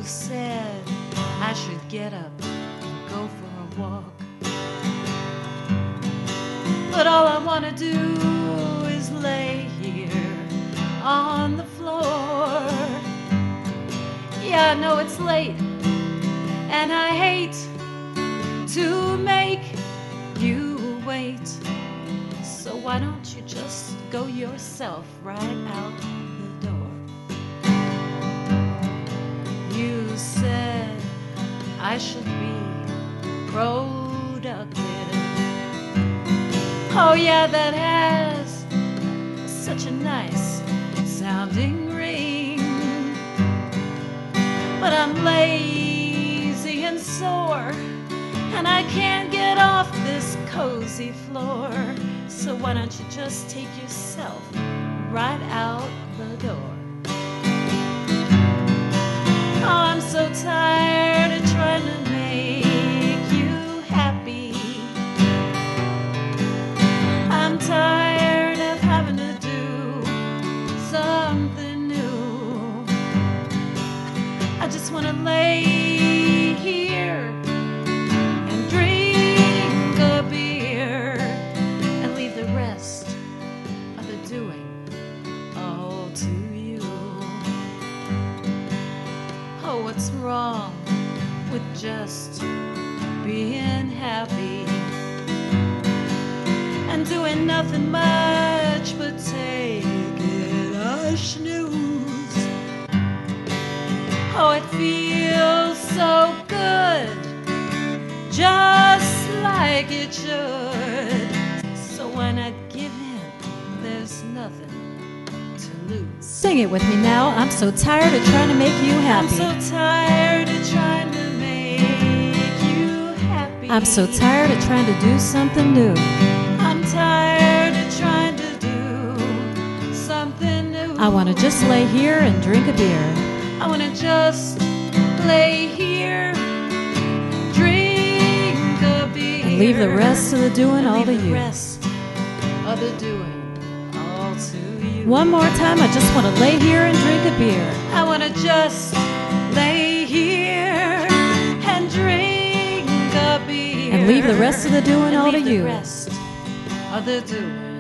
said I should get up and go for a walk, but all I want to do is lay here on the floor. Yeah, I know it's late, and I hate to make you wait. So why don't you just go yourself right out the door? You said I should be productive. Oh yeah, that has such a nice sounding ring. But I'm lazy and sore, and I can't get off this cozy floor. So why don't you just take yourself right out the door? Oh, I'm so tired of trying to make you happy. I'm tired of having to do something new. I just want to lay here and drink a beer and leave the rest of the doing all to you. Oh, what's wrong with just being happy and doing nothing much but taking a snooze? Oh, it feels so good, just like it should. So why not give in? There's nothing to lose. Sing it with me now. I'm so tired of trying to make you happy. I'm so tired of trying to make you happy. I'm so tired of trying to do something new. I'm tired of trying to do something new. I want to just lay here and drink a beer. I want to just lay here, drink a beer, And leave the rest of the doing all to the you. rest of the doing all to you. One more time, I just want to lay here and drink a beer. I want to just lay here and drink a beer And leave the rest of the doing and all to leave the you. rest of the doing